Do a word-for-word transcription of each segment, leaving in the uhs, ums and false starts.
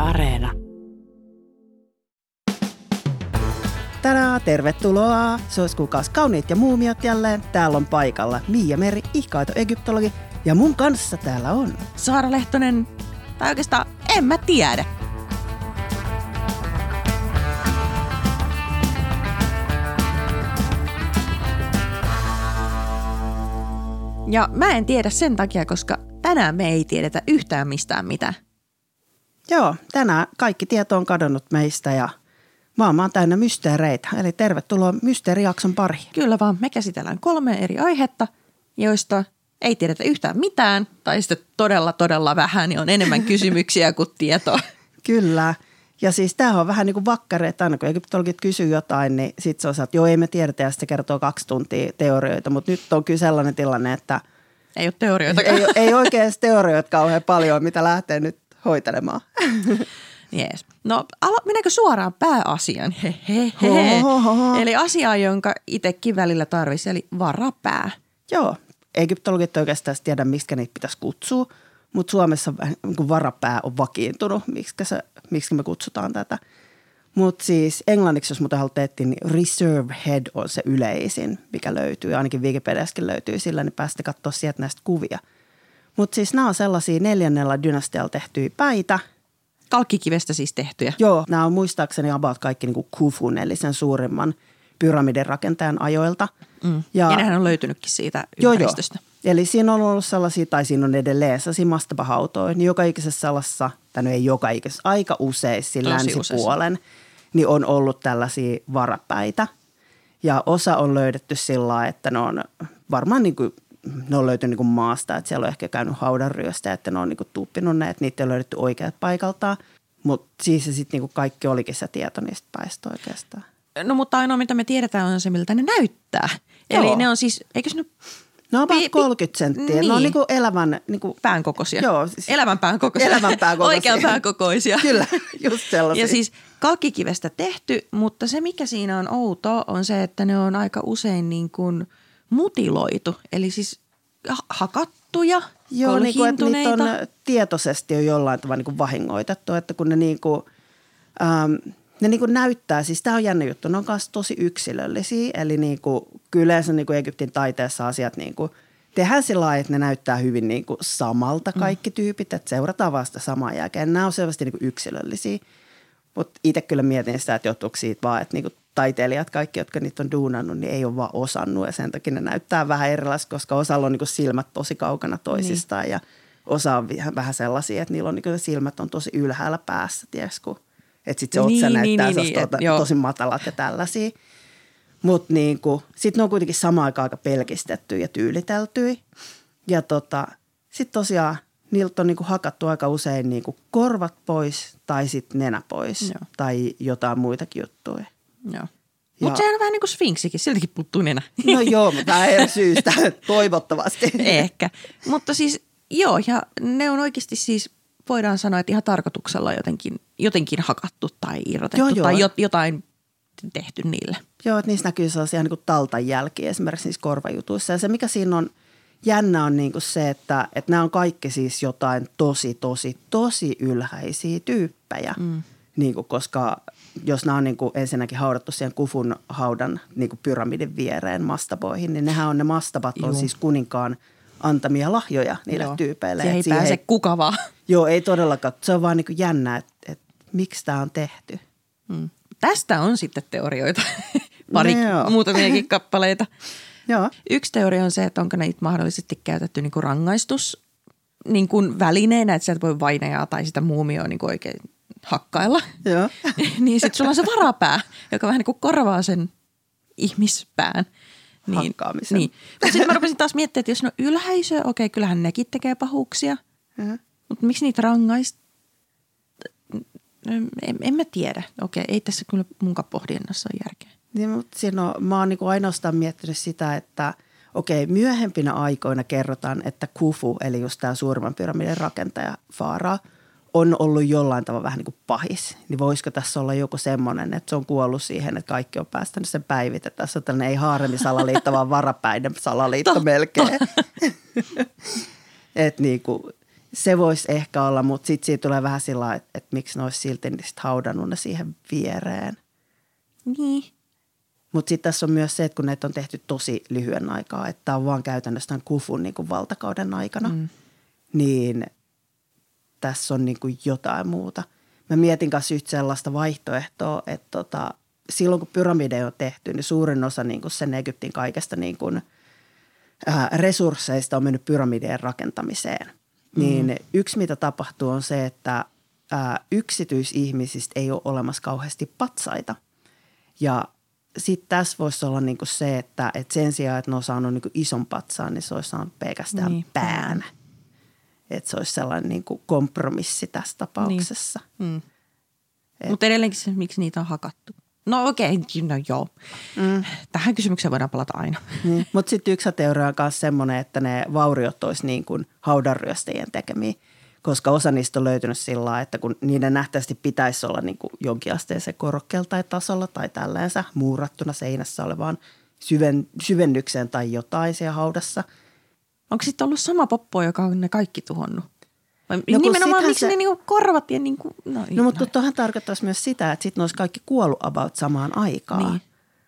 Areena. Tadaa, tervetuloa! Se olisi kuukaus kauniit ja muumiot jälleen. Täällä on paikalla Miia Meri, ihkaito egyptologi. Ja mun kanssa täällä on Saara Lehtonen, tai oikeastaan en mä tiedä. Ja mä en tiedä sen takia, koska tänään me ei tiedetä yhtään mistään mitään. Joo, tänään kaikki tieto on kadonnut meistä ja maailma on täynnä mysteereitä. Eli tervetuloa mysteerijakson pariin. Kyllä vaan, me käsitellään kolme eri aihetta, joista ei tiedetä yhtään mitään, tai sitten todella, todella vähän, niin on enemmän kysymyksiä kuin tietoa. Kyllä. Ja siis tämähän on vähän niin kuin vakkari, että aina kun egyptologit kysyy jotain, niin sitten se on, että joo, ei me tiedetä ja sitten kertoo kaksi tuntia teorioita. Mutta nyt on kyllä sellainen tilanne, että ei ole teorioita. Ei, ei oikein teorioita kauhean paljon, mitä lähtee nyt hoitelemaan. Jees. No alo- mennäänkö suoraan pääasiaan? He, he, he. Eli asiaa, jonka itsekin välillä tarvitsisi, eli varapää. Joo. Egyptologit oikeastaan tiedä, miksi niitä pitäisi kutsua, mutta Suomessa niin varapää on vakiintunut, miksi, se, miksi me kutsutaan tätä. Mutta siis englanniksi, jos muuten haluttiin, niin reserve head on se yleisin, mikä löytyy. Ainakin Wikipediassakin löytyy sillä, niin päästä katsoa sieltä näistä kuvia. Mutta siis nämä on sellaisia neljännellä dynastialla tehtyjä päitä. Kalkkikivestä siis tehtyjä. Joo, nämä on muistaakseni about kaikki niin kuin Khufun, eli sen suurimman pyramidin rakentajan ajoilta. Mm. Ja, ja nehän on löytynytkin siitä ympäristöstä. Joo, joo. Eli siinä on ollut sellaisia, tai siinä on edelleen sellaisia mastapahautoja, niin joka ikisessä sellaisessa, tai no ei joka ikisessä, aika useissa länsipuolen, niin on ollut tällaisia varapäitä. Ja osa on löydetty sillä lailla, että ne on varmaan niin kuin, ne on löytynyt niin kuin maasta, että siellä on ehkä käynyt haudanryöstä, että ne on niin kuin tuppinut ne, että niitä on löydetty oikeat paikaltaan. Mutta siis se sitten niin kuin kaikki olikin se tieto niistä päistä oikeastaan. No mutta ainoa, mitä me tiedetään, on se, miltä ne näyttää. Joo. Eli ne on siis, eikö ne... Ne on about kolmekymmentä senttiä. Niin. Ne on niin kuin elävän... Niin kuin, pään kokoisia. Joo. Siis, elävän pään kokoisia. Elävän pään kokoisia. Oikean pään kokoisia. Kyllä, just sellaisia. Ja siis kalkkikivestä tehty, mutta se mikä siinä on outoa on se, että ne on aika usein niin kuin mutiloitu. Eli siis hakattuja, joo, niin kuin, että niitä on tietoisesti jo jollain tavalla niin kuin vahingoitettu, että kun ne niin kuin... Ähm, Ne niin kuin näyttää, siis tämä on jännä juttu, ne on myös tosi yksilöllisiä, eli niin kuin, kyllä yleensä niin kuin Egyptin taiteessa asiat niin kuin, tehdään sillä lailla, että ne näyttää hyvin niin kuin samalta kaikki tyypit, että seurataan vasta saman jälkeen. Nämä on selvästi niin kuin yksilöllisiä, mutta itse kyllä mietin sitä, että johtuuko siitä vaan, että niin kuin taiteilijat, kaikki, jotka niitä on duunannut, niin ei ole vaan osannut ja sen takia ne näyttää vähän erilaista, koska osalla on niin kuin silmät tosi kaukana toisistaan niin. Ja osa on vähän sellaisia, että niillä on niin kuin silmät on tosi ylhäällä päässä, tiedätkö, kun että sitten se otsa niin, näyttää niin, niin, niin, tosi, et, tosi matalat ja tällaisia. Mutta niinku, sitten ne on kuitenkin samaan aikaan aika pelkistetty ja tyyliteltyjä. Ja tota, sitten tosiaan niiltä on niinku hakattu aika usein niinku korvat pois tai sitten nenä pois. Joo. Tai jotain muitakin juttuja. Joo. Mutta sehän on vähän niin kuin sfinksikin, siltäkin puuttuu nenä. No joo, mutta vähän eri syystä, toivottavasti. Ehkä. Mutta siis joo, ja ne on oikeasti siis... Voidaan sanoa, että ihan tarkoituksella jotenkin, jotenkin hakattu tai irrotettu joo, tai joo. jotain tehty niille. Joo, että niissä näkyy sellaisia niin kuin taltan jälkiä esimerkiksi niissä korvajutuissa. Ja se, mikä siinä on jännä, on niin kuin se, että, että nämä on kaikki siis jotain tosi, tosi, tosi ylhäisiä tyyppejä. Mm. Niin kuin, koska jos nämä on niin kuin ensinnäkin haudattu siihen Khufun haudan niin kuin pyramidin viereen mastaboihin, niin nehän on ne mastabat on siis kuninkaan antamia lahjoja niille joo. tyypeille. Siihen ei siihen pääse ei, kuka vaan. Joo, ei todellakaan. Se on vaan niin kuin jännä, että, että miksi tämä on tehty. Hmm. Tästä on sitten teorioita. Pari no, muutamiakin kappaleita. Joo. Yksi teoria on se, että onko niitä mahdollisesti käytetty niin kuin rangaistus niin kuin välineenä, että sä et voi vainajaa tai sitä muumioa niin kuin oikein hakkailla. Joo. Niin sitten sulla on se varapää, joka vähän niin kuin korvaa sen ihmispään. Niin, hakkaamisen. Niin. Mutta sitten mä rupesin taas miettimään, että jos ne on ylhäisöä, okei, kyllähän nekin tekee pahuuksia. Uh-huh. Mutta miksi niitä rangaist? En, en mä tiedä. Okei, ei tässä kyllä munkaan pohdinnassa ole järkeä. Niin, mutta siinä on, mä oon niinku ainoastaan miettinyt sitä, että okei, myöhempinä aikoina kerrotaan, että Khufu, eli just tämä suurimman pyramidin rakentaja Faara, on ollut jollain tavalla vähän niin kuin pahis. Niin voisiko tässä olla joku semmoinen, että se on kuollut siihen, että kaikki on päästänyt sen päivitä. Tässä on tällainen ei haaremisalaliitto, vaan varapäinen salaliitto melkein. Et niin kuin, se voisi ehkä olla, mutta sitten siitä tulee vähän sillä että, että miksi ne olisi silti sit haudannut ne siihen viereen. Niin. Mutta sitten tässä on myös se, että kun näitä on tehty tosi lyhyen aikaa, että tämä on vaan käytännössä tämän Khufun niin kuin valtakauden aikana, mm. niin tässä on niin kuin jotain muuta. Mä mietin kanssa yhtä sellaista vaihtoehtoa, että tota, silloin kun pyramideja on tehty, niin suurin osa niin kuin sen Egyptin kaikesta niin kuin, ää, resursseista on mennyt pyramidien rakentamiseen. Mm. Niin yksi mitä tapahtuu on se, että ää, yksityisihmisistä ei ole olemassa kauheasti patsaita. Ja sitten tässä voisi olla niinku se, että et sen sijaan, että ne on saanut niinku ison patsaan, niin se olisi saanut pelkästään niin, pään. Että se olisi sellainen niinku kompromissi tässä tapauksessa. Niin. Mm. Mutta edelleenkin se, miksi niitä on hakattu. No okei, okay, no joo. Mm. Tähän kysymykseen voidaan palata aina. Mm. Mutta sitten yksi teoria on myös semmoinen, että ne vauriot olisi niin kuin haudanryöstäjien tekemiä. Koska osa niistä on löytynyt sillä lailla, että kun niiden nähtävästi pitäisi olla niin kuin jonkinasteisen korokkeella tai tasolla tai tälleensä muurattuna seinässä olevaan syven, syvennykseen tai jotain siellä haudassa. Onko sitten ollut sama poppo, joka on ne kaikki tuhonnut? Vai no, nimenomaan miksi se, ne niinku korvat ja niinku, no, no mutta tuohan tarkoittaisi myös sitä, että sitten ne olisi kaikki kuollut about samaan aikaan. Niin.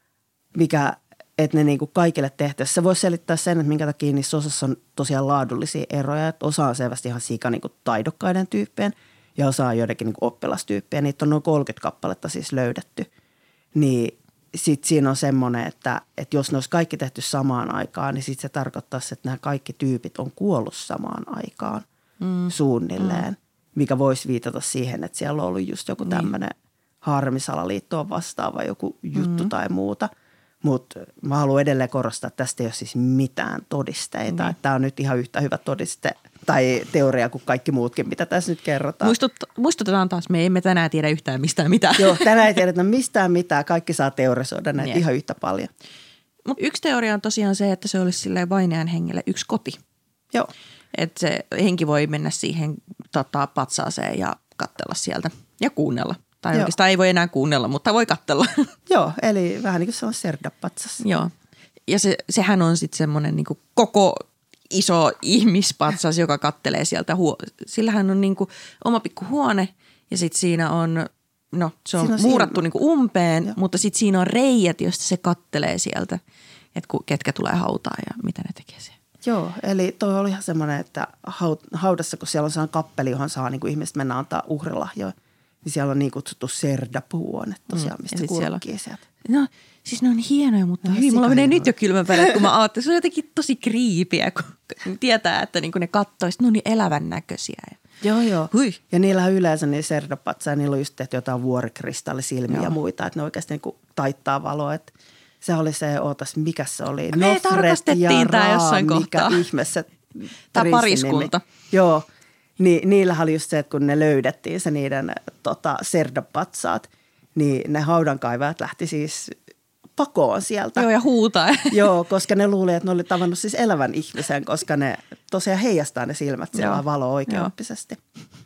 Mikä, että ne niinku kaikille tehtäisiin. Se voisi selittää sen, että minkä takia niissä osassa on tosiaan laadullisia eroja. Että osa on selvästi ihan sika niinku taidokkaiden tyyppien ja osa on joidenkin niinku oppilastyyppejä. Niitä on noin kolmekymmentä kappaletta siis löydetty. Niin sitten siinä on semmoinen, että, että jos ne olisi kaikki tehty samaan aikaan, niin sitten se tarkoittaisi, että nämä kaikki tyypit on kuollut samaan aikaan. Mm. Suunnilleen, mm. mikä voisi viitata siihen, että siellä on ollut just joku tämmöinen niin. harmisalaliittoon vastaava joku juttu mm. tai muuta. Mutta mä haluan edelleen korostaa, että tästä ei ole siis mitään todisteita. Mm. Tämä on nyt ihan yhtä hyvä todiste tai teoria kuin kaikki muutkin, mitä tässä nyt kerrotaan. Muistut, muistutetaan taas, me emme tänään tiedä yhtään mistään mitään. Joo, tänään ei tiedetä mistään mitään. Kaikki saa teorisoida näitä yeah. ihan yhtä paljon. Mut yksi teoria on tosiaan se, että se olisi silleen vainajan hengelle yksi koti. Joo. Että se henki voi mennä siihen tota, patsaaseen ja katsella sieltä ja kuunnella. Tai Joo. oikeastaan ei voi enää kuunnella, mutta voi katsella. Joo, eli vähän niin kuin se on Serda-patsas. Joo, ja se, sehän on sitten semmoinen niin kuin koko iso ihmispatsas, joka kattelee sieltä. Sillähän on niin kuin oma pikku huone ja sitten siinä on, no se on, on muurattu niin kuin umpeen, Joo. mutta sitten siinä on reijät, joista se kattelee sieltä, että ketkä tulee hautaan ja mitä ne tekee siellä. Joo, eli toi oli ihan semmoinen, että haudassa, kun siellä on sellainen kappeli, johon saa niin kuin ihmiset mennä antaa uhrilahjoja, niin siellä on niin kutsuttu Serda-puone tosiaan, mistä mm, kurkkii sieltä. No siis ne on hienoja, mutta no, hyvin. Mulla menee nyt jo kylmän päälle, kun mä ajattelin. Se on jotenkin tosi kriipiä, kun tietää, että niin ne kattoisit, ne on niin elävän näköisiä. Joo, joo. Hui. Ja niillähän yleensä niin Serda-patsaa, niillä on just tehty jotain vuorikristallisilmiä ja muita, että ne oikeasti niin kuin taittaa valoa, että se oli se, ootas, mikä se oli? Me tarkastettiin tämä jossain kohtaa. Mikä ihme se tämä pariskunta. Joo, Ni, niillähän oli just se, että kun ne löydettiin se niiden tota, Serda-patsaat, niin ne haudankaivajat lähti siis pakoon sieltä. Joo, ja huutaa. Joo, koska ne luuli, että ne oli tavannut siis elävän ihmisen, koska ne tosiaan heijastaa ne silmät siellä valoa oikeoppisesti.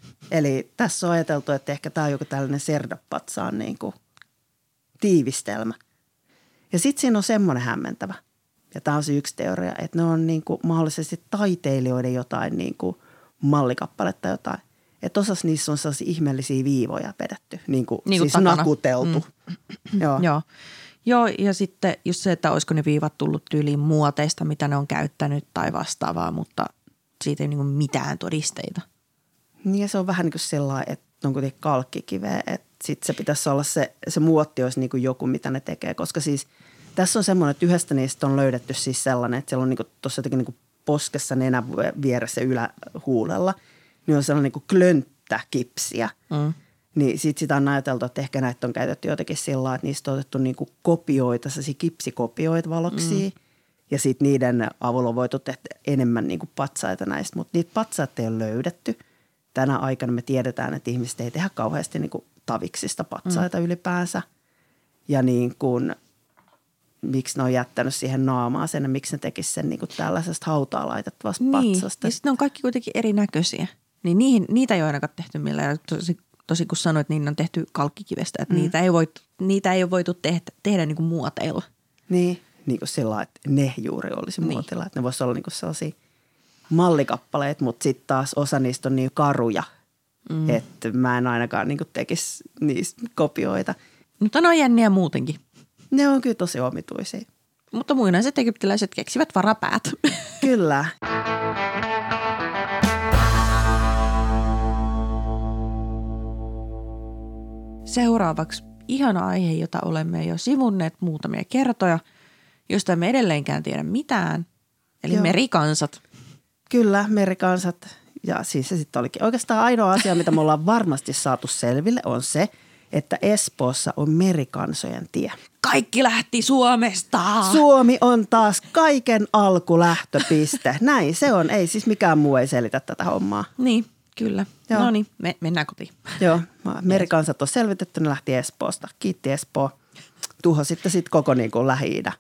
Eli tässä on ajateltu, että ehkä tämä on joku tällainen Serda-patsaan niin kuin tiivistelmä. Ja sitten siinä on semmoinen hämmentävä, ja tämä on se yksi teoria, että ne on niin kuin mahdollisesti taiteilijoiden jotain niin kuin mallikappaletta jotain. Että osassa niissä on sellaisia ihmeellisiä viivoja vedetty, niin kuin, niin kuin siis takana. Nakuteltu. Mm. Joo. Joo. Joo, ja sitten just se, että olisiko ne viivat tullut tyyliin muoteista, mitä ne on käyttänyt tai vastaavaa, mutta siitä ei niin kuin mitään todisteita. Niin ja se on vähän niin kuin sellainen, että on kuitenkin kalkkikiveä, että sitten se pitäisi olla se, se muotti olisi niin kuin joku, mitä ne tekee, koska siis tässä on semmoinen, että yhdestä niistä on löydetty siis sellainen, että siellä on niin tuossa jotenkin niin poskessa nenän vieressä ylähuulella, niin on sellainen niin klönttäkipsiä. Mm. Niin sitten sitä on ajateltu, että ehkä näitä on käytetty jotenkin sillä lailla, että niistä on otettu niin kuin kopioita, sellaisia kipsikopioita valoksia. Mm. Ja sitten niiden avulla on voitu tehdä enemmän niin kuin patsaita näistä, mutta niitä patsaita ei ole löydetty. Tänä aikana me tiedetään, että ihmiset ei tehdä kauheasti niin kuin taviksista patsaita mm. ylipäänsä. Ja niin kuin, miksi ne on jättänyt siihen naamaan sen, miksi ne tekisivät sen niin kuin tällaisesta hautaa laitettavasta niin. patsasta. Ja sitten ne on kaikki kuitenkin erinäköisiä. Niin niihin, niitä ei ole ainakaan tehty millään. Tosi, tosi kun sanoit, niin ne on tehty kalkkikivestä, että mm. niitä, ei voitu, niitä ei ole voitu tehdä, tehdä niin kuin muoteilla. Niin, niin kuin sillä lailla, että ne juuri olisi niin. muoteilla. Että ne voisi olla niin kuin sellaisia mallikappaleet, mutta sitten taas osa niistä on niin karuja, mm. että mä en ainakaan niin kuin tekisi niistä kopioita. Mutta ne on jänniä muutenkin. Ne on kyllä tosi omituisia. Mutta muinaiset egyptiläiset keksivät varapäät. Kyllä. Seuraavaksi ihana aihe, jota olemme jo sivunneet muutamia kertoja, josta emme edelleenkään tiedä mitään, eli Joo. merikansat. Kyllä, merikansat. Ja siis se sitten olikin. Oikeastaan ainoa asia, mitä me ollaan varmasti saatu selville, on se, että Espoossa on merikansojen tie. Kaikki lähti Suomesta! Suomi on taas kaiken alkulähtöpiste. Näin se on. Ei siis mikään muu ei selitä tätä hommaa. Niin, kyllä. Joo. No niin, me, mennään kotiin. Joo, merikansat on selvitetty, ne lähti Espoosta. Kiitti Espoo. Tuho sitten sit koko niin kuin Lähi- idä.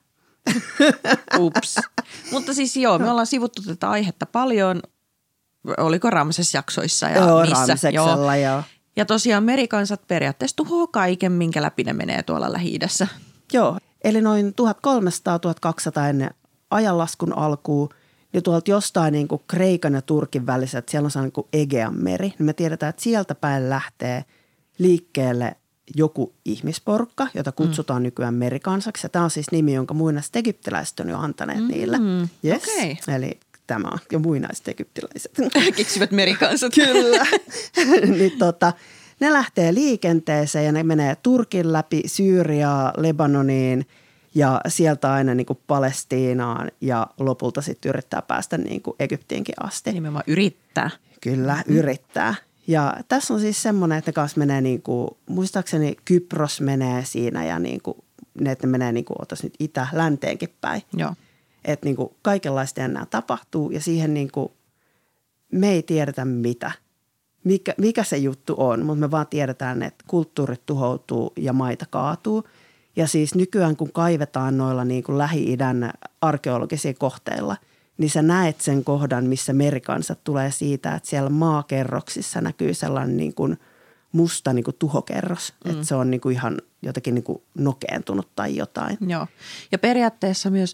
Ups. Mutta siis joo, me ollaan sivuttu tätä aihetta paljon. Oliko Ramses-jaksoissa ja joo, missä? Ramseksella, joo. joo. Ja tosiaan merikansat periaatteessa tuhoaa kaiken, minkä läpi ne menee tuolla Lähi-idässä. Joo, eli noin tuhatkolmesataa tuhatkaksisataa ennen ajanlaskun alkuun, niin tuolta jostain niin kuin Kreikan ja Turkin väliset, siellä on sellainen kuin Egean meri, niin me tiedetään, että sieltä päin lähtee liikkeelle joku ihmisporukka, jota kutsutaan mm. nykyään merikansaksi. Ja tämä on siis nimi, jonka muinaiset egyptiläiset on jo antaneet mm. niille. Yes. Okay. Eli tämä on jo muinaiset egyptiläiset. Keksivät merikansat. Kyllä. niin tota, ne lähtee liikenteeseen ja ne menee Turkin läpi, Syyriaa, Lebanoniin ja sieltä aina niin kuin Palestiinaan ja lopulta sitten yrittää päästä niin kuin Egyptiinkin asti. Nimenomaan yrittää. Kyllä, mm. yrittää. Ja tässä on siis semmoinen, että ne kanssa menee niin kuin, muistaakseni Kypros menee siinä ja niin kuin, ne, että ne menee niin kuin, otas nyt itä-länteenkin päin. Joo. Että niin kuin kaikenlaista enää tapahtuu ja siihen niin kuin, me ei tiedetä mitä, mikä, mikä se juttu on, mutta me vaan tiedetään, että kulttuurit tuhoutuu ja maita kaatuu. Ja siis nykyään kun kaivetaan noilla niin kuin Lähi-idän arkeologisia kohteilla, niin sä näet sen kohdan, missä merikansat tulee siitä, että siellä maakerroksissa näkyy sellainen niin kuin musta niin kuin tuhokerros. Mm. Että se on niin kuin ihan jotenkin niin kuin nokeentunut tai jotain. Joo. Ja periaatteessa myös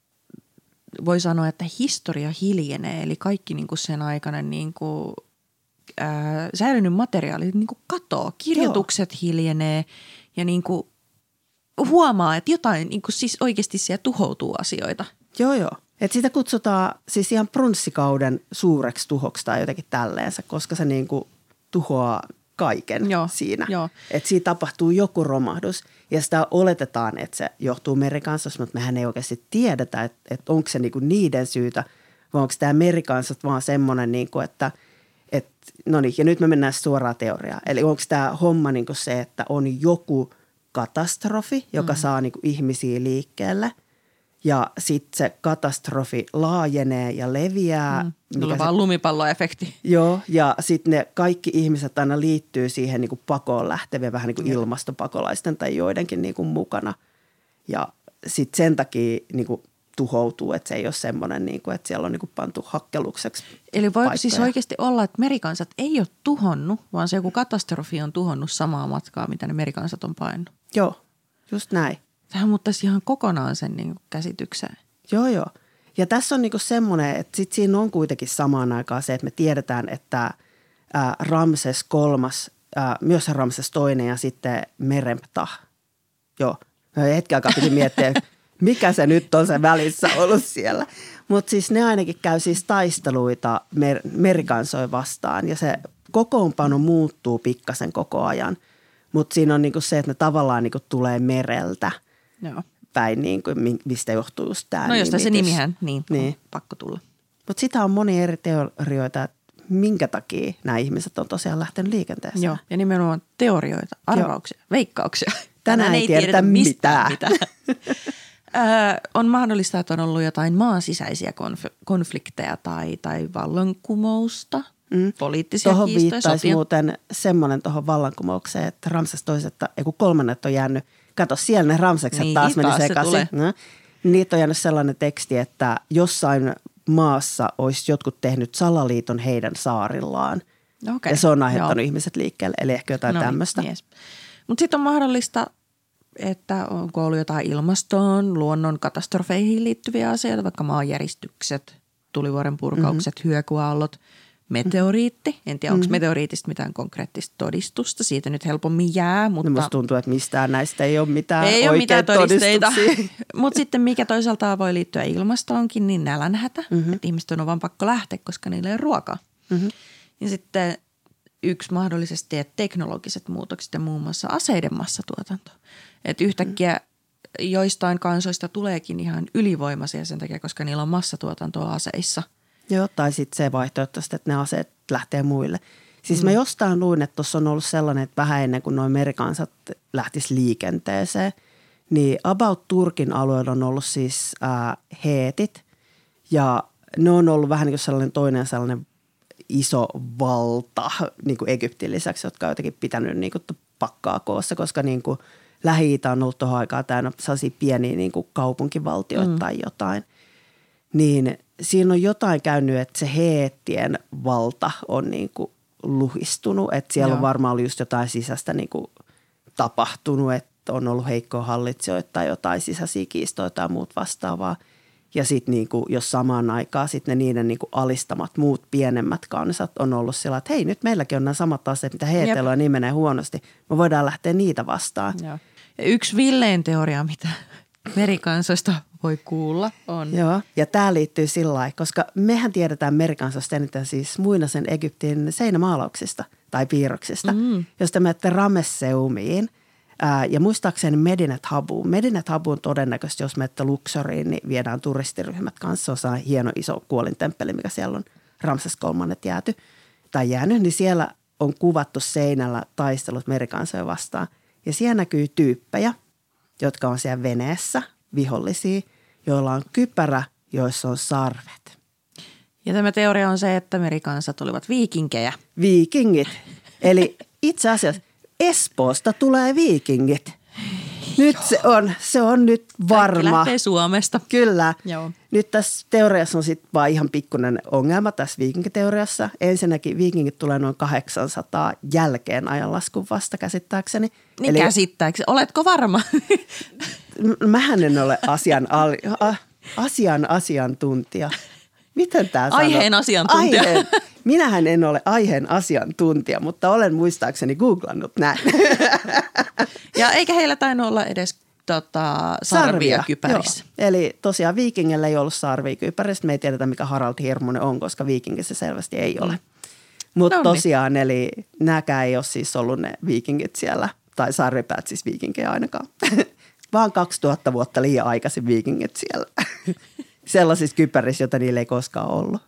voi sanoa, että historia hiljenee, eli kaikki niin kuin sen aikana niin kuin, ää, säilynyt materiaali niin kuin katoo. Kirjoitukset Joo. hiljenee ja niin kuin huomaa, että jotain niin kuin siis oikeasti siellä tuhoutuu asioita. Joo, joo. Että sitä kutsutaan siis ihan pronssikauden suureksi tuhoksi tai jotenkin tälleensä, koska se niin kuin tuhoaa kaiken joo, siinä. Joo. Että siinä tapahtuu joku romahdus ja sitä oletetaan, että se johtuu merikansasta, mutta mehän ei oikeasti tiedetä, että, että onko se niinku niiden syytä vai onko tämä merikansat vaan semmoinen, niinku, että, että no niin, ja nyt me mennään suoraan teoriaan. Eli onko tämä homma niinku se, että on joku katastrofi, joka mm. saa niinku ihmisiä liikkeelle ja sitten se katastrofi laajenee ja leviää. Mm. Mulla on vaan lumipalloefekti. Joo, ja sitten ne kaikki ihmiset aina liittyy siihen niin kuin pakoon lähtevien vähän niin kuin ilmastopakolaisten tai joidenkin niin kuin mukana. Ja sitten sen takia niin kuin tuhoutuu, että se ei ole semmoinen, niin kuin, että siellä on niin kuin pantu hakkelukseksi. Eli voiko paikkoja. Siis oikeasti olla, että merikansat ei ole tuhonnut, vaan se joku katastrofi on tuhonnut samaa matkaa, mitä ne merikansat on painut? Joo, just näin. Tähän muuttaisi ihan kokonaan sen niin kuin käsitykseen. Joo, joo. Ja tässä on niinku semmoinen, että sit siinä on kuitenkin samaan aikaan se, että me tiedetään, että ää, Ramses kolmas, ää, myös Ramses toinen ja sitten Meremptah. Joo, hetken aikaa piti miettiä, mikä se nyt on se välissä ollut siellä. Mutta siis ne ainakin käy siis taisteluita mer- merikansoja vastaan ja se kokoonpano muuttuu pikkasen koko ajan. Mutta siinä on niinku se, että ne tavallaan niinku tulee mereltä. Joo. Päin, niin kuin, mistä johtuu just tämä No josta se nimihän, niin, niin. pakko tulla. Mutta sitä on moni eri teorioita, että minkä takia nämä ihmiset on tosiaan lähtenyt liikenteeseen. Joo, ja nimenomaan teorioita, arvauksia, Joo. veikkauksia. Tänään, Tänään ei tiedetä mitään. mitään. Ö, on mahdollista, että on ollut jotain maan sisäisiä konf- konflikteja tai, tai vallankumousta, mm. poliittisia tohon kiistoja. Tuohon viittaisi sopia. muuten semmoinen tuohon vallankumoukseen, että Ramses toiset, joku kolmannet on jäänyt. Kato, siellä ne Ramsekset niin, taas meni sekaisin. No. Niitä on jäänyt sellainen teksti, että jossain maassa olisi jotkut tehnyt salaliiton heidän saarillaan. Okay. Ja se on aiheuttanut Joo. ihmiset liikkeelle, eli ehkä jotain no, tämmöistä. Yes. Mutta sitten on mahdollista, että onko ollut jotain ilmastoon, luonnon katastrofeihin liittyviä asioita, vaikka maanjäristykset, tulivuoren purkaukset, mm-hmm. hyökyaallot, meteoriitti. En tiedä, onko mm-hmm. meteoriitista mitään konkreettista todistusta. Siitä nyt helpommin jää, mutta... No musta tuntuu, että mistään näistä ei ole mitään ei ole mitään todisteita. Mutta sitten mikä toisaalta voi liittyä ilmastoonkin, niin nälänhätä. Mm-hmm. Että ihmiset on vaan pakko lähteä, koska niillä ei ole ruokaa. Mm-hmm. Ja sitten yksi mahdollisesti, että teknologiset muutokset ja muun muassa aseiden massatuotanto. Että yhtäkkiä mm-hmm. joistain kansoista tuleekin ihan ylivoimaisia sen takia, koska niillä on massatuotantoa aseissa. Joo, tai sitten se vaihtoehto, että ne aseet lähtee muille. Siis mm. mä jostain luin, että tuossa on ollut sellainen, että vähän ennen kuin nuo merikansat lähtisi liikenteeseen, niin about Turkin alueella on ollut siis äh, heetit ja ne on ollut vähän niin kuin sellainen toinen sellainen iso valta niin kuin Egyptin lisäksi, jotka on jotenkin pitänyt niin kuin pakkaa koossa, koska niin kuin Lähi-Itä on ollut tuohon aikaan täynnä sellaisia pieniä niin kuin kaupunkivaltioita mm. tai jotain, niin siinä on jotain käynyt, että se heettien valta on niin kuin luhistunut, että siellä Joo. on varmaan ollut just jotain sisäistä niin kuin tapahtunut, että on ollut heikkoa hallitsijoita tai jotain sisäisiä kiistoja tai muut vastaavaa. Ja sitten niin kuin, jos samaan aikaan sitten ne niiden niin kuin alistamat muut pienemmät kansat on ollut sillä, että hei nyt meilläkin on nämä samat aseet, mitä heetellä on, niin menee huonosti. Me voidaan lähteä niitä vastaan. Joo. Ja yksi villein teoria, mitä merikansoista voi kuulla on. Joo, ja tämä liittyy sillä lailla, koska mehän tiedetään merikansasta eniten siis muinaisen Egyptin seinämaalauksista tai piirroksista, mm. josta menette Ramesseumiin ää, ja muistaakseni Medinet Habuun. Medinet Habuun todennäköisesti, jos menette Luxoriin, niin viedään turistiryhmät kanssa. Se on hieno iso kuolintemppeli, mikä siellä on Ramses kolmannet jääty tai jäänyt, niin siellä on kuvattu seinällä taistelut merikansoja vastaan. Ja siellä näkyy tyyppejä, jotka on siellä veneessä, vihollisia, joilla on kypärä, joissa on sarvet. Ja tämä teoria on se, että merikansat olivat viikinkejä. Viikingit. Eli itse asiassa Espoosta tulee viikingit. Nyt se on, se on nyt varma. Kaikki lähtee Suomesta. Kyllä. Joo. Nyt tässä teoriassa on sitten vaan ihan pikkuinen ongelma tässä viikinkiteoriassa. Ensinnäkin viikingit tulee noin kahdeksansataa jälkeen ajanlaskun vasta käsittääkseni. Niin Eli, käsittääkseni. Oletko varma? Mähän en ole asian, al, a, asian asiantuntija. Miten tämä sanoo? Aiheen asiantuntija. Aiheen. Minähän en ole aiheen asiantuntija, mutta olen muistaakseni googlannut näin. Ja eikä heillä tainnut olla edes tota, sarvia kypärissä. Joo. Eli tosiaan viikingillä ei ollut sarvia kypärissä. Me ei tiedetä, mikä Harald Hirmunen on, koska viikingissä selvästi ei ole. Mm. Mutta no tosiaan, niin. Eli nämäkään ei ole siis ollut ne viikingit siellä, tai sarvipäät siis viikinkejä ainakaan. Vaan kaksituhatta vuotta liian aikaisin viikingit siellä. Sellaisissa kypärissä, joita niillä ei koskaan ollut.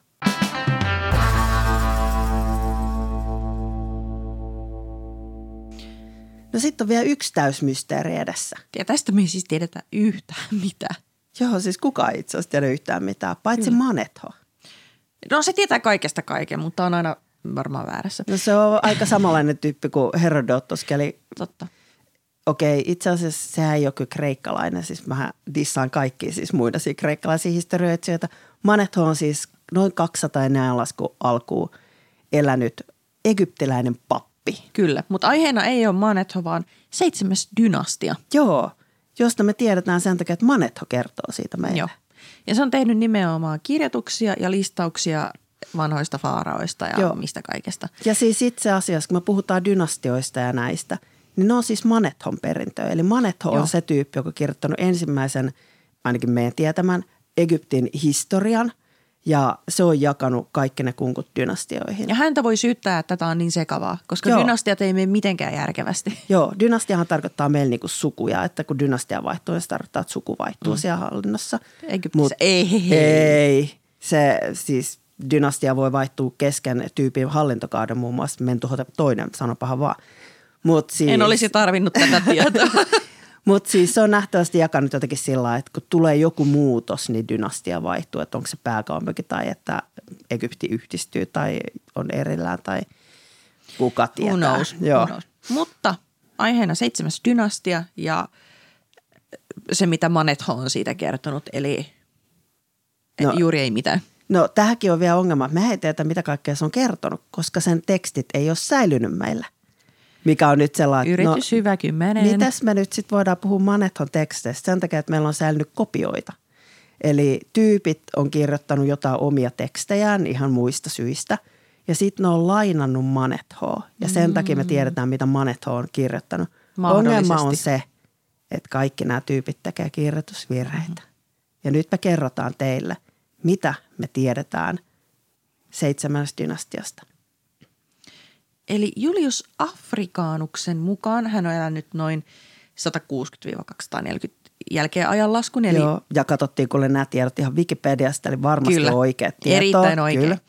No sitten on vielä yksi täysmysteeri edessä. Ja tästä me ei siis tiedetä yhtään mitään. Joo, siis kukaan ei itse asiassa tiedä yhtään mitään, paitsi Kyllä. Manetho. No se tietää kaikesta kaiken, mutta on aina varmaan väärässä. No se on aika samanlainen tyyppi kuin Herodotoskin, eli Totta. Okei, itse asiassa sehän ei ole kyllä kreikkalainen, siis mä dissaan kaikkia siis muinaisia kreikkalaisia historioitsijoita. Manetho on siis noin kaksisataa ajanlaskun alkuun elänyt egyptiläinen pappi. Kyllä, mutta aiheena ei ole Manetho, vaan seitsemäs dynastia. Joo, josta me tiedetään sen takia, että Manetho kertoo siitä meille. Joo, ja se on tehnyt nimenomaan kirjoituksia ja listauksia vanhoista faaraoista ja Joo. mistä kaikesta. Ja siis itse asiassa, kun me puhutaan dynastioista ja näistä, niin ne on siis Manethon perintöä. Eli Manetho Joo. on se tyyppi, joka on kirjoittanut ensimmäisen, ainakin meidän tietämän, Egyptin historian. Ja se on jakanut kaikki ne kunkut dynastioihin. Ja häntä voi syyttää, että tätä on niin sekavaa, koska Joo. dynastiat ei mene mitenkään järkevästi. Joo, dynastiahan tarkoittaa meillä niinku sukuja, että kun dynastia vaihtuu, niin se tarkoittaa, että suku vaihtuu mm. siellä hallinnossa. Egyptissä ei. Ei. Se siis dynastia voi vaihtua kesken tyypin hallintokauden muun muassa. Mentuhotep toinen, sanopahan vaan. Mut siis, en olisi tarvinnut tätä tietoa. Mutta siis se on nähtävästi jakanut jotenkin sillä lailla, että kun tulee joku muutos, niin dynastia vaihtuu. Että onko se pääkaupunki tai että Egypti yhdistyy tai on erillään tai kuka tietää. Who knows, Joo. Who knows. Mutta aiheena seitsemäs dynastia ja se, mitä Manetho on siitä kertonut, eli no, juuri ei mitään. No tähänkin on vielä ongelma. Me ei tiedä, mitä kaikkea se on kertonut, koska sen tekstit ei ole säilynyt meillä. Mikä on nyt sellainen, Yritys no, hyvä kymmenen. Mitäs me nyt sitten voidaan puhua Manethon teksteistä sen takia, että meillä on säilynyt kopioita. Eli tyypit on kirjoittanut jotain omia tekstejään ihan muista syistä. Ja sitten ne on lainannut Manethoa. Ja sen mm. takia me tiedetään, mitä Manetho on kirjoittanut. Ongelma on se, että kaikki nämä tyypit tekee kirjoitusvirheitä. Mm. Ja nyt me kerrotaan teille, mitä me tiedetään seitsemästä dynastiasta. Eli Julius Africanuksen mukaan hän on elänyt noin sata kuusikymmentä kaksisataaneljäkymmentä jälkeen ajanlaskun. Eli joo, ja katsottiin kuule nämä tiedot ihan Wikipediasta, eli varmasti kyllä, oikeat tietoa. Erittäin oikein. Kyllä.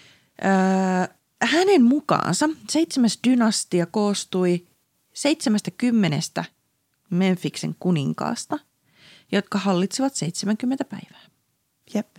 Öö, hänen mukaansa seitsemäs dynastia koostui seitsemästäkymmenestä Memfiksen kuninkaasta, jotka hallitsivat seitsemänkymmentä päivää. Jep.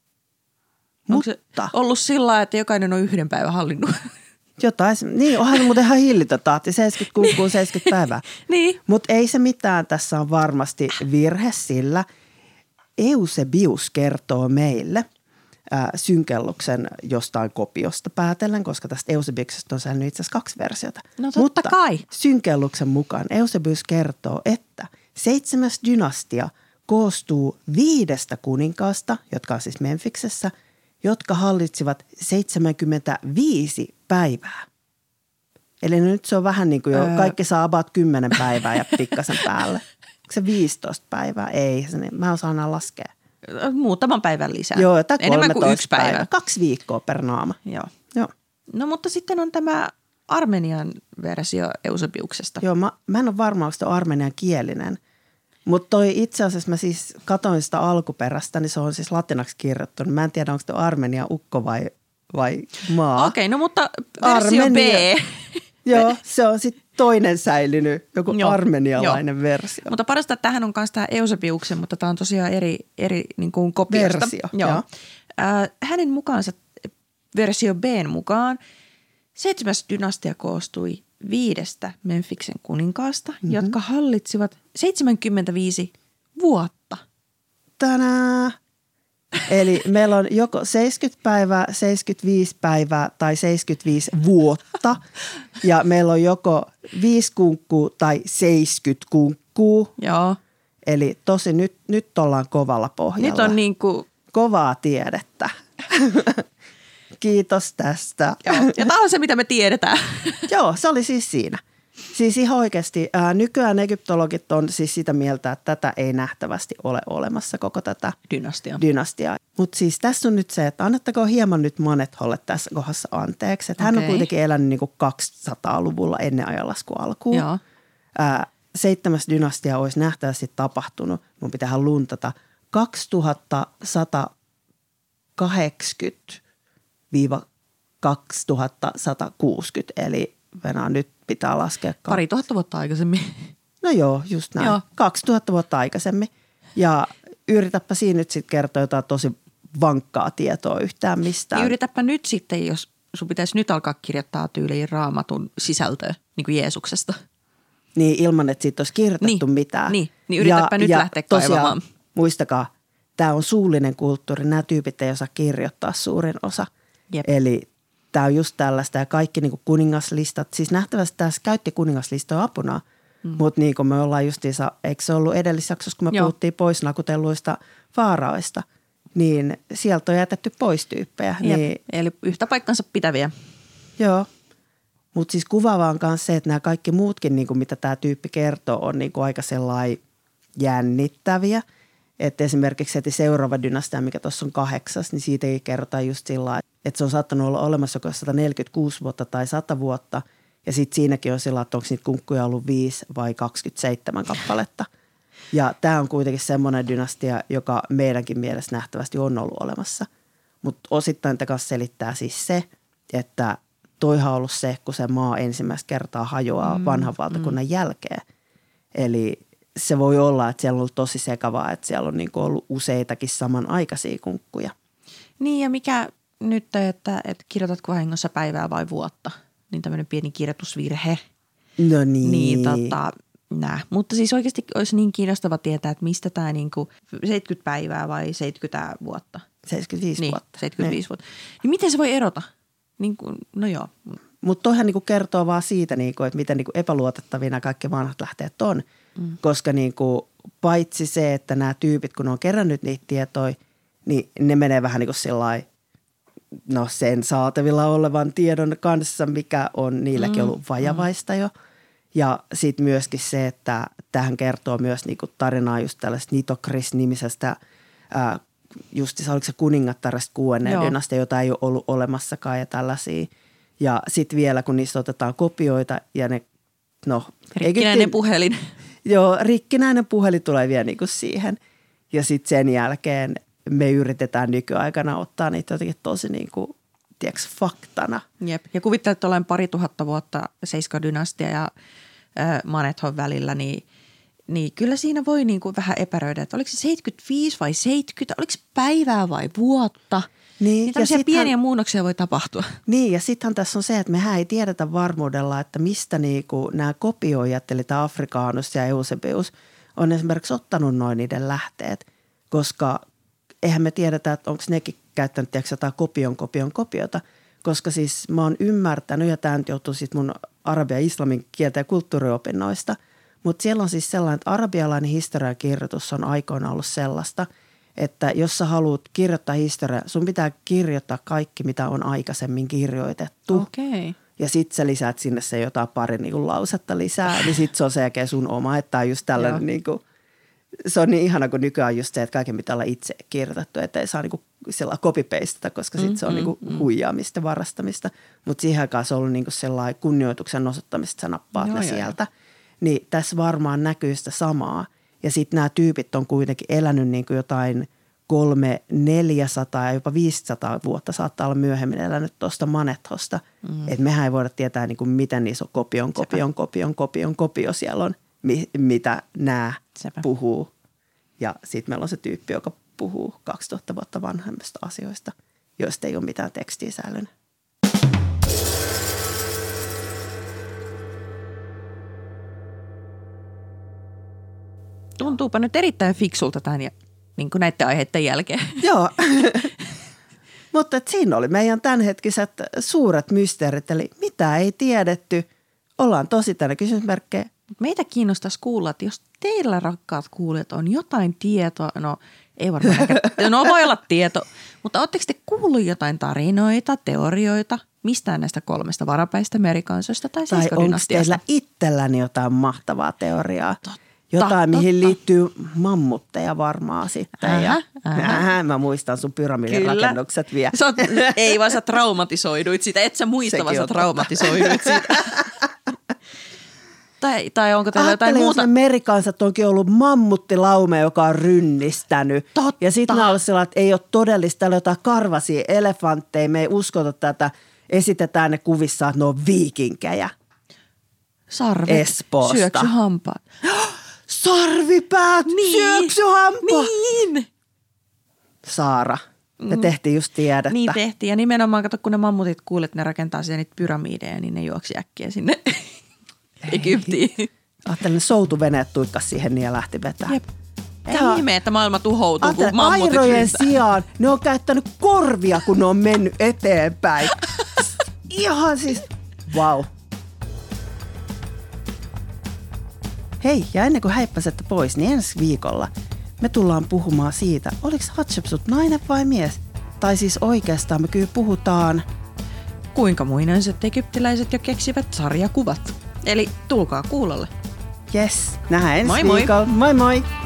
Onko Mutta se ollut sillä lailla, että jokainen on yhden päivän hallinnut? Jotain, niin onhan se muuten ihan hillitön tahti, seitsemänkymmentä kuukuu seitsemänkymmentä päivää. Niin. Mutta ei se mitään, tässä on varmasti virhe, sillä Eusebius kertoo meille äh, synkelluksen jostain kopiosta päätellen, koska tästä Eusebiuksesta on säilynyt itse asiassa kaksi versiota. No totta Mutta kai. Synkelluksen mukaan Eusebius kertoo, että seitsemäs dynastia koostuu viidestä kuninkaasta, jotka on siis Memfiksessä, jotka hallitsivat seitsemänkymmentäviisi päivää. Eli nyt se on vähän niin kuin jo, öö. kaikki saa about kymmenen päivää ja pikkasen päälle. Onko se viisitoista päivää? Ei, se, mä osaan aina laskea. Muutaman päivän lisää. Joo, tai enemmän kuin yksi päivä. päivä. Kaksi viikkoa per naama. Joo. Joo. No mutta sitten on tämä Armenian versio Eusebiuksesta. Joo, mä, mä en ole varma, onko se armenian kielinen. Mutta toi itse asiassa mä siis katsoin sitä alkuperäistä, niin se on siis latinaksi kirjoittu. Mä en tiedä, onko se Armenia ukko vai, vai maa. Okei, no mutta versio Armenia. B. Joo, se on sitten toinen säilynyt, joku Joo, armenialainen jo. versio. Mutta parasta, että tähän on myös tämä Eusebiuksen, mutta tämä on tosiaan eri, eri niin kuin kopiosta. Versio, joo. joo. Äh, hänen mukaansa, versio B:n mukaan, seitsemäs dynastia koostui viidestä Memfiksen kuninkaasta, mm-hmm. jotka hallitsivat seitsemänkymmentäviisi vuotta. Tänään. Eli meillä on joko seitsemänkymmentä päivää, seitsemänkymmentäviisi päivää tai seitsemänkymmentäviisi vuotta. Ja meillä on joko viisi kunkkuu tai seitsemänkymmentä kunkkuu. Joo. Eli tosi nyt, nyt ollaan kovalla pohjalla. Nyt on niin kuin kovaa tiedettä. Kiitos tästä. Joo. Ja tämä on se, mitä me tiedetään. Joo, se oli siis siinä. Siis ihan oikeasti ää, nykyään egyptologit on siis sitä mieltä, että tätä ei nähtävästi ole olemassa koko tätä Dynastia. dynastiaa. Mutta siis tässä on nyt se, että annettakoon hieman nyt Manetholle tässä kohdassa anteeksi. Että okay. Hän on kuitenkin elänyt niinku kaksisataaluvulla ennen ajanlaskun alkuun. Joo. Ää, seitsemäs dynastia olisi nähtävästi tapahtunut, mun pitäähän luntata, kaksituhattasata kahdeksankymmentä kaksituhattasata kuusikymmentä, eli venää nyt pitää laskea. Pari tuhatta vuotta aikaisemmin. No joo, just näin. Joo. kaksituhatta vuotta aikaisemmin. Ja yritäpä siinä nyt sitten kertoa jotain tosi vankkaa tietoa yhtään mistään. Niin yritäpä nyt sitten, jos sun pitäisi nyt alkaa kirjoittaa tyyliin Raamatun sisältöä, niin kuin Jeesuksesta. Niin, ilman että siitä olisi kirjoitettu niin, mitään. Niin, niin yritäpä ja, nyt ja lähteä kaivamaan. Muistakaa, tämä on suullinen kulttuuri. Nämä tyypit ei osaa kirjoittaa suurin osa. Jep. Eli tämä on just tällaista ja kaikki niin kuin kuningaslistat. Siis nähtävästi tässä käytti kuningaslistoja apuna, mm. mutta niin kuin me ollaan justiinsa, eikö se ollut edellisessä jaksossa, kun me Joo. puhuttiin pois nakutelluista faaraoista, niin sieltä on jätetty pois tyyppejä. Niin, eli yhtä paikkansa pitäviä. Joo, mutta siis kuvaavaa on myös se, että nämä kaikki muutkin, niin kuin mitä tämä tyyppi kertoo, on niin kuin aika sellainen jännittäviä. Että esimerkiksi heti seuraava dynastia, mikä tuossa on kahdeksas, niin siitä ei kerrota just sillä lailla, että se on saattanut olla olemassa joko sata neljäkymmentäkuusi vuotta tai sata vuotta. Ja sitten siinäkin on sillä, että onko niitä kunkkuja ollut viisi vai kaksikymmentäseitsemän kappaletta. Ja tämä on kuitenkin semmoinen dynastia, joka meidänkin mielestä nähtävästi on ollut olemassa. Mutta osittain takas selittää siis se, että toihan on ollut se, kun se maa ensimmäistä kertaa hajoaa mm, vanhan valtakunnan mm. jälkeen. Eli se voi olla, että siellä on ollut tosi sekavaa, että siellä on niin kuin ollut useitakin samanaikaisia kunkkuja. Niin ja mikä nyt, että, että kirjoitatko vahingossa päivää vai vuotta, niin tämmöinen pieni kirjoitusvirhe. No niin. Niin tota, nää. Mutta siis oikeasti olisi niin kiinnostava tietää, että mistä tämä niin kuin seitsemänkymmentä päivää vai seitsemänkymmentä vuotta. seitsemänkymmentäviisi niin, vuotta. seitsemänkymmentäviisi niin. vuotta. Niin miten se voi erota? Niin kuin, no joo. mutta toihan niinku kertoo vaan siitä, niinku, että miten niinku epäluotettavia nämä kaikki vanhat lähteet on. Mm. Koska niinku, paitsi se, että nämä tyypit, kun ne on kerännyt niitä tietoja, niin ne menee vähän niin kuin sellainen, no sen saatavilla olevan tiedon kanssa, mikä on niilläkin ollut vajavaista jo. Ja sitten myöskin se, että tähän kertoo myös niinku tarinaa just tällaista Nitokris-nimisestä, ää, just se oliko se kuningattaresta kuudennen dynastia, jota ei ole ollut olemassakaan ja tällaisia. Ja sitten vielä, kun niistä otetaan kopioita ja ne, no. Rikkinäinen Egyptin, puhelin. Joo, rikkinäinen puhelin tulee vielä niinku siihen. Ja sitten sen jälkeen me yritetään nykyaikana ottaa niitä jotenkin tosi niinku, tiedätkö, faktana. Jep. Ja kuvittelet, että ollaan pari tuhatta vuotta Seiska-dynastia ja äh, Manethon välillä, niin, niin kyllä siinä voi niinku vähän epäröidä, että oliko se seitsemänkymmentäviisi vai seitsemänkymmentä, oliko se päivää vai vuotta. Niin, niin tämmöisiä pieniä muunnoksia voi tapahtua. Niin, ja sittenhän tässä on se, että mehän ei tiedetä varmuudella, että mistä niinku nämä kopioijat, eli tämä Africanus ja Eusebius, on esimerkiksi ottanut noin niiden lähteet, koska eihän me tiedetä, että onko nekin käyttänyt tiedätkö, jotain kopion, kopion, kopiota, koska siis mä oon ymmärtänyt, ja tämä nyt joutuu sitten mun arabia islamin kieltä ja kulttuuriopinnoista, mutta siellä on siis sellainen, että arabialainen historiakirjoitus on aikoina ollut sellaista, että jos sä haluat kirjoittaa historiaa, sun pitää kirjoittaa kaikki, mitä on aikaisemmin kirjoitettu. Okei. Ja sit sä lisäät sinne se jotain pari niin kuin lausetta lisää, niin sit se on se jälkeen sun oma, että on just tällainen niin kuin, se on niin ihana kuin nykyään just se, että kaiken pitää olla itse kirjoitettu, että ei saa niin kuin sellainen copy-pasteta, koska sit se on mm, niin kuin mm, huijaamista, varastamista. Mutta siihen aikaan se on ollut niin kuin sellainen kunnioituksen nostattamista, että sä nappaat ne sieltä. Niin tässä varmaan näkyy sitä samaa. Ja sitten nämä tyypit on kuitenkin elänyt niin kuin jotain kolme, neljäsataa ja jopa viisisataa vuotta saattaa olla myöhemmin elänyt tuosta Manethosta. Mm. Että mehän ei voida tietää, niin kuin miten niissä on kopion, kopion, kopion, kopion, kopio siellä on, mi- mitä nämä Sepä. puhuu. Ja sitten meillä on se tyyppi, joka puhuu kaksituhatta vuotta vanhemmista asioista, joista ei ole mitään tekstiä säilynyt. Tuntuupa nyt erittäin fiksulta tämän ja niin kuin näiden aiheiden jälkeen. Joo, mutta siinä oli meidän tämänhetkiset suuret mysteerit, eli mitä ei tiedetty. Ollaan tosi tänne kysymysmerkkejä. Meitä kiinnostaisi kuulla, että jos teillä rakkaat kuulijat on jotain tietoa, no ei varmaan ehkä, no voi olla tieto, mutta ootteko te kuullut jotain tarinoita, teorioita, mistään näistä kolmesta varapäistä merikansoista tai Tai onko teillä itselläni jotain mahtavaa teoriaa? Totta. Jotain, totta, mihin liittyy mammutteja varmaan sitten. Ähä, ja, ähä. Ähä, mä muistan sun pyramidin Kyllä. rakennukset vielä. Sä oot, ei vaan sä traumatisoiduit siitä. Et sä muista, vaan sä traumatisoiduit siitä. tai, tai onko teillä jotain muuta? Ajattelen, jos ne merikansat onkin ollut mammuttilaume, joka on rynnistänyt. Totta. Ja sitten mä olen sellainen, että ei ole todellista. Täällä on jotain karvasia elefantteja. Me ei uskota tätä. Esitetään ne kuvissa, että ne on viikinkejä. Sarvet, Espoosta. Syöksyhampaat. Sarvipäät, niin, syöksyhampaat. Niin. Saara, me tehtiin just tiedettä. Niin tehtiin ja nimenomaan, kato kun ne mammutit kuulet, että ne rakentaa siellä niitä pyramideja, niin ne juoksi äkkiä sinne Egyptiin. Ajattelin, soutuveneet tuikkas siihen niin ja lähti vetämään. Jep. Ei ihme, että maailma tuhoutuu, kun mammutit airojen ryntää. sijaan ne on käyttänyt korvia, kun ne on mennyt eteenpäin. Ihan siis, vau. Wow. Hei, ja ennen kuin häippäsette pois, niin ensi viikolla me tullaan puhumaan siitä, oliko Hatshepsut nainen vai mies? Tai siis oikeastaan me kyllä puhutaan, kuinka muinaiset egyptiläiset jo keksivät sarjakuvat. Eli tulkaa kuulolle. Yes, nähdään ensi moi, viikolla. Moi moi!